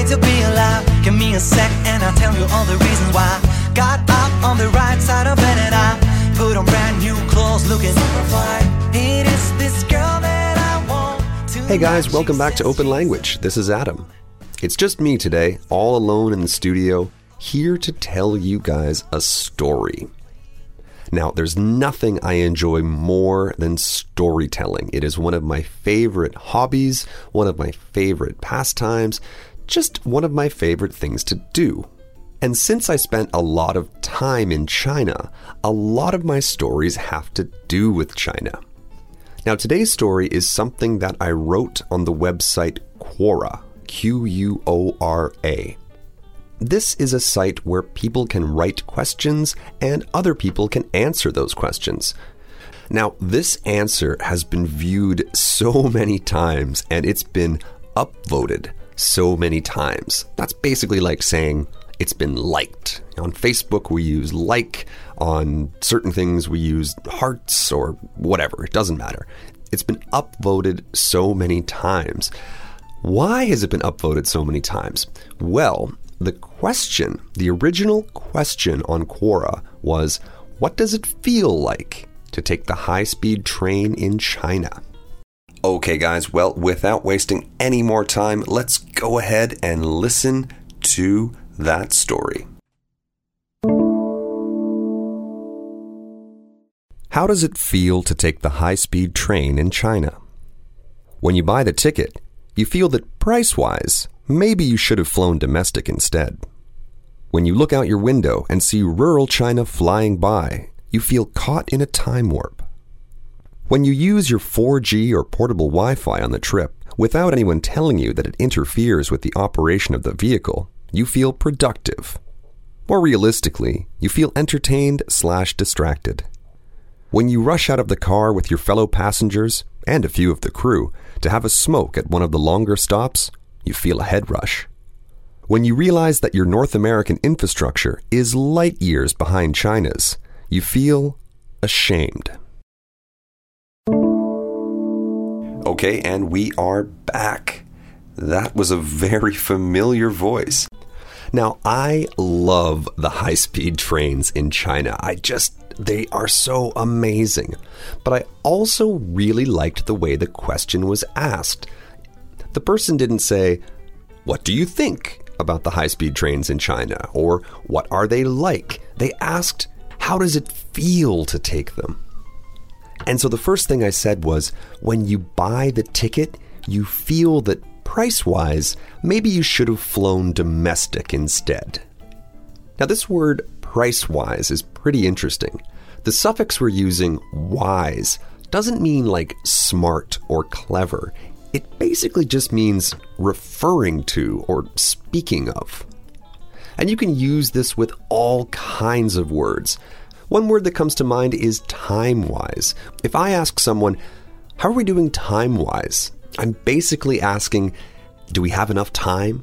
to be alive. Give me a sec and I'll tell you all the reasons why. Got up on the right side of bed and I put on brand new clothes looking super fly. It is this girl that I want to. Hey guys, welcome back to Open Language. This is Adam. It's just me today, all alone in the studio, here to tell you guys a story. Now, there's nothing I enjoy more than storytelling. It is one of my favorite hobbies, one of my favorite pastimes, just one of my favorite things to do. And since I spent a lot of time in China, a lot of my stories have to do with China. Now, today's story is something that I wrote on the website Quora, Quora. This is a site where people can write questions and other people can answer those questions. Now, this answer has been viewed so many times and it's been upvoted so many times. That's basically like saying it's been liked. On Facebook, we use like. On certain things, we use hearts or whatever. It doesn't matter. It's been upvoted so many times. Why has it been upvoted so many times? Well, the original question on Quora was, what does it feel like to take the high-speed train in China? Okay guys, well, without wasting any more time, let's go ahead and listen to that story. How does it feel to take the high-speed train in China? When you buy the ticket, you feel that price-wise, maybe you should have flown domestic instead. When you look out your window and see rural China flying by, you feel caught in a time warp. When you use your 4G or portable Wi-Fi on the trip, without anyone telling you that it interferes with the operation of the vehicle, you feel productive. More realistically, you feel entertained/distracted. When you rush out of the car with your fellow passengers, and a few of the crew, to have a smoke at one of the longer stops, you feel a head rush. When you realize that your North American infrastructure is light years behind China's, you feel ashamed. Okay, and we are back. That was a very familiar voice. Now, I love the high-speed trains in China. They are so amazing. But I also really liked the way the question was asked. The person didn't say, what do you think about the high-speed trains in China? Or what are they like? They asked, how does it feel to take them? And so the first thing I said was, when you buy the ticket, you feel that price-wise, maybe you should have flown domestic instead. Now this word price-wise is pretty interesting. The suffix we're using, wise, doesn't mean like smart or clever. It basically just means referring to or speaking of. And you can use this with all kinds of words. One word that comes to mind is time-wise. If I ask someone, how are we doing time-wise? I'm basically asking, do we have enough time?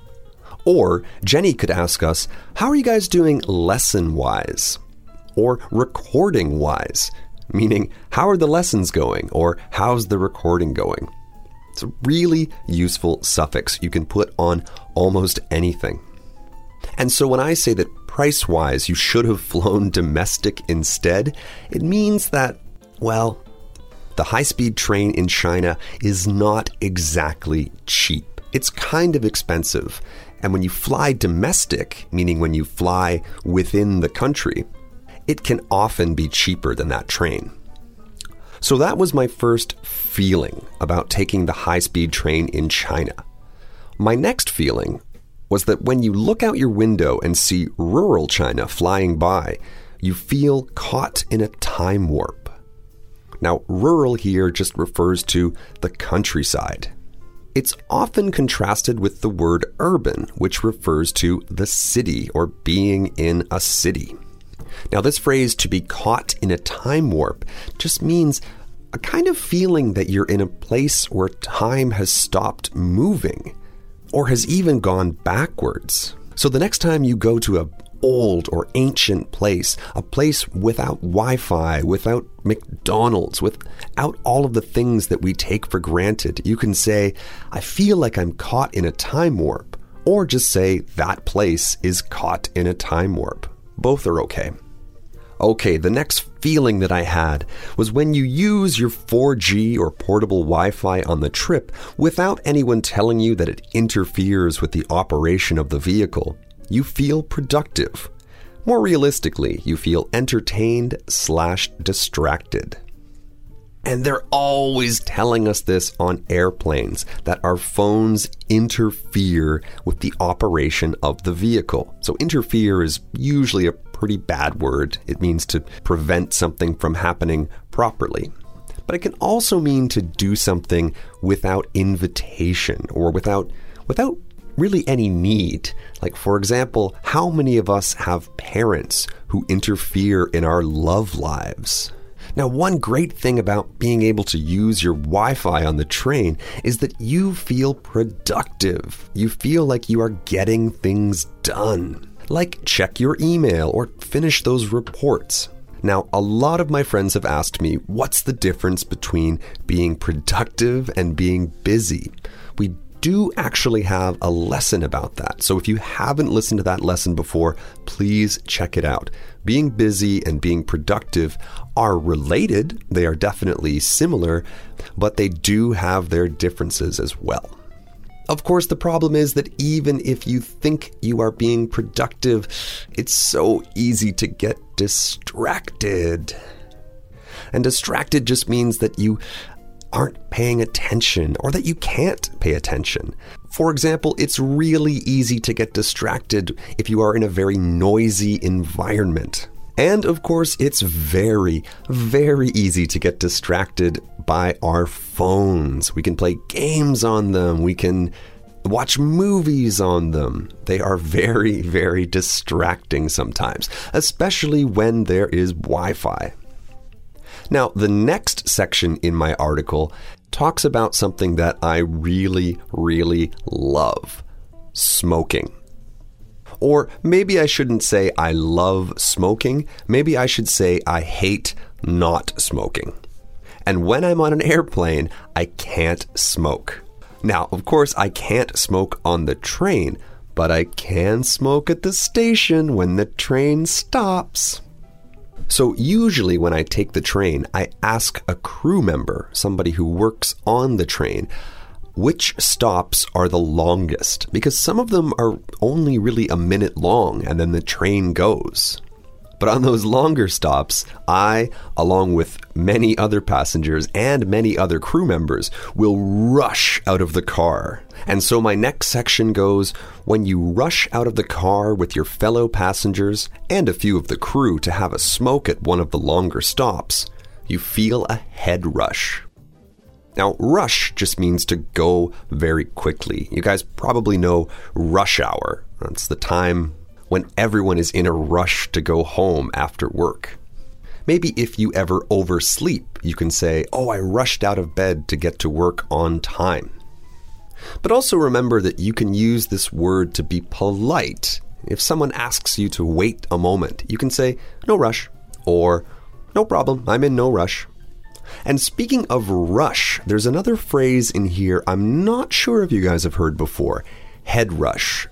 Or Jenny could ask us, how are you guys doing lesson-wise? Or recording-wise, meaning how are the lessons going? Or how's the recording going? It's a really useful suffix you can put on almost anything. And so when I say that price-wise you should have flown domestic instead, it means that, well, the high-speed train in China is not exactly cheap. It's kind of expensive. And when you fly domestic, meaning when you fly within the country, it can often be cheaper than that train. So that was my first feeling about taking the high-speed train in China. My next feeling was that when you look out your window and see rural China flying by, you feel caught in a time warp. Now, rural here just refers to the countryside. It's often contrasted with the word urban, which refers to the city or being in a city. Now, this phrase, to be caught in a time warp, just means a kind of feeling that you're in a place where time has stopped moving or has even gone backwards. So the next time you go to a old or ancient place, a place without Wi-Fi, without McDonald's, without all of the things that we take for granted, you can say, I feel like I'm caught in a time warp, or just say that place is caught in a time warp. Both are okay. Okay, the next feeling that I had was when you use your 4G or portable Wi-Fi on the trip without anyone telling you that it interferes with the operation of the vehicle. You feel productive. More realistically, you feel entertained/distracted. And they're always telling us this on airplanes, that our phones interfere with the operation of the vehicle. So interfere is usually a pretty bad word. It means to prevent something from happening properly. But it can also mean to do something without invitation or without really any need. Like, for example, how many of us have parents who interfere in our love lives? Now, one great thing about being able to use your Wi-Fi on the train is that you feel productive. You feel like you are getting things done. Like check your email or finish those reports. Now, a lot of my friends have asked me, what's the difference between being productive and being busy? We do actually have a lesson about that. So if you haven't listened to that lesson before, please check it out. Being busy and being productive are related. They are definitely similar, but they do have their differences as well. Of course, the problem is that even if you think you are being productive, it's so easy to get distracted. And distracted just means that you aren't paying attention or that you can't pay attention. For example, it's really easy to get distracted if you are in a very noisy environment. And of course, it's very, very easy to get distracted by our phones. We can play games on them. We can watch movies on them. They are very, very distracting sometimes, especially when there is Wi-Fi. Now, the next section in my article talks about something that I really, really love: smoking. Or maybe I shouldn't say I love smoking. Maybe I should say I hate not smoking. And when I'm on an airplane, I can't smoke. Now, of course, I can't smoke on the train, but I can smoke at the station when the train stops. So usually when I take the train, I ask a crew member, somebody who works on the train, which stops are the longest, because some of them are only really a minute long and then the train goes. But on those longer stops, I, along with many other passengers and many other crew members, will rush out of the car. And so my next section goes, when you rush out of the car with your fellow passengers and a few of the crew to have a smoke at one of the longer stops, you feel a head rush. Now, rush just means to go very quickly. You guys probably know rush hour. That's the time when everyone is in a rush to go home after work. Maybe if you ever oversleep, you can say, "Oh, I rushed out of bed to get to work on time." But also remember that you can use this word to be polite. If someone asks you to wait a moment, you can say, "No rush," or "No problem, I'm in no rush." And speaking of rush, there's another phrase in here I'm not sure if you guys have heard before: head rush.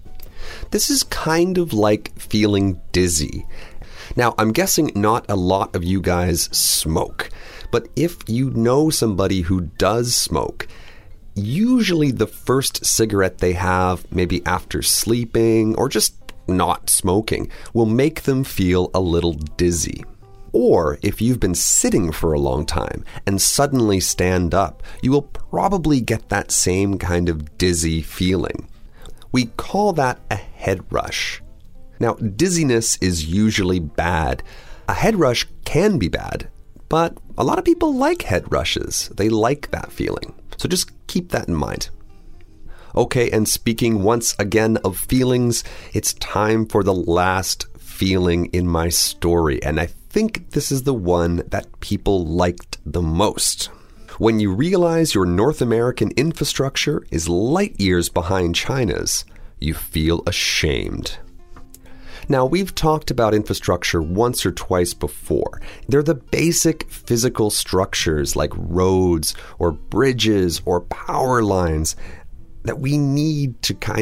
This is kind of like feeling dizzy. Now, I'm guessing not a lot of you guys smoke, but if you know somebody who does smoke, usually the first cigarette they have, maybe after sleeping or just not smoking, will make them feel a little dizzy. Or if you've been sitting for a long time and suddenly stand up, you will probably get that same kind of dizzy feeling. We call that a head rush. Now, dizziness is usually bad. A head rush can be bad, but a lot of people like head rushes. They like that feeling. So just keep that in mind. Okay, and speaking once again of feelings, it's time for the last feeling in my story, and I think this is the one that people liked the most. When you realize your North American infrastructure is light years behind China's, you feel ashamed. Now, we've talked about infrastructure once or twice before. They're the basic physical structures like roads or bridges or power lines that we need to kind of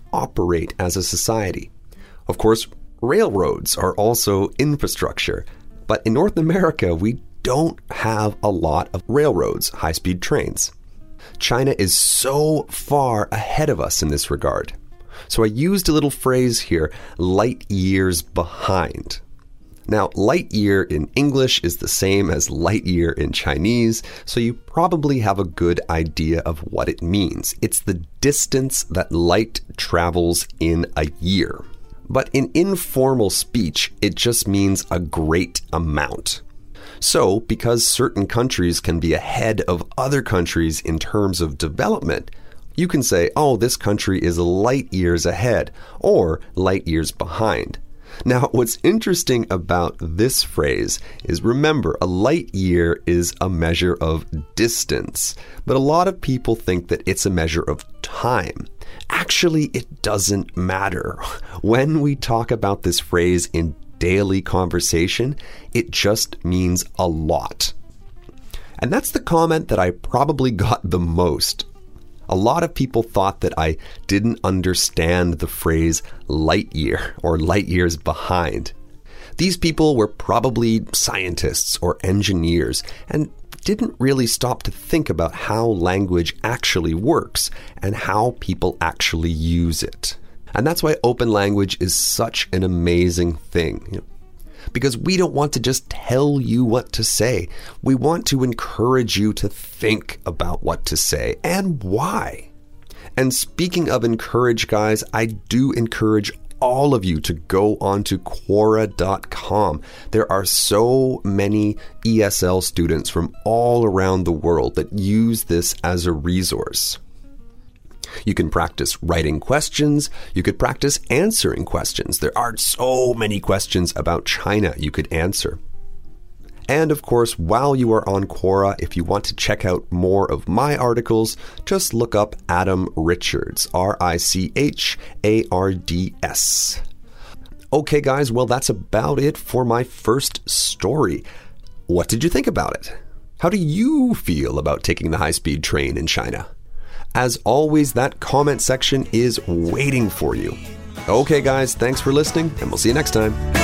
operate as a society. Of course, railroads are also infrastructure, but in North America, we don't have a lot of railroads, high-speed trains. China is so far ahead of us in this regard. So I used a little phrase here, light years behind. Now, light year in English is the same as light year in Chinese, so you probably have a good idea of what it means. It's the distance that light travels in a year. But in informal speech, it just means a great amount. So, because certain countries can be ahead of other countries in terms of development, you can say, oh, this country is light years ahead or light years behind. Now, what's interesting about this phrase is, remember, a light year is a measure of distance, but a lot of people think that it's a measure of time. Actually, it doesn't matter. When we talk about this phrase in daily conversation, it just means a lot. And that's the comment that I probably got the most. A lot of people thought that I didn't understand the phrase light year or light years behind. These people were probably scientists or engineers and didn't really stop to think about how language actually works and how people actually use it. And that's why open language is such an amazing thing. Because we don't want to just tell you what to say. We want to encourage you to think about what to say and why. And speaking of encourage, guys, I do encourage all of you to go on to Quora.com. There are so many ESL students from all around the world that use this as a resource. You can practice writing questions. You could practice answering questions. There are so many questions about China you could answer. And of course, while you are on Quora, if you want to check out more of my articles, just look up Adam Richards, Richards. Okay, guys, well, that's about it for my first story. What did you think about it? How do you feel about taking the high-speed train in China? As always, that comment section is waiting for you. Okay, guys, thanks for listening, and we'll see you next time.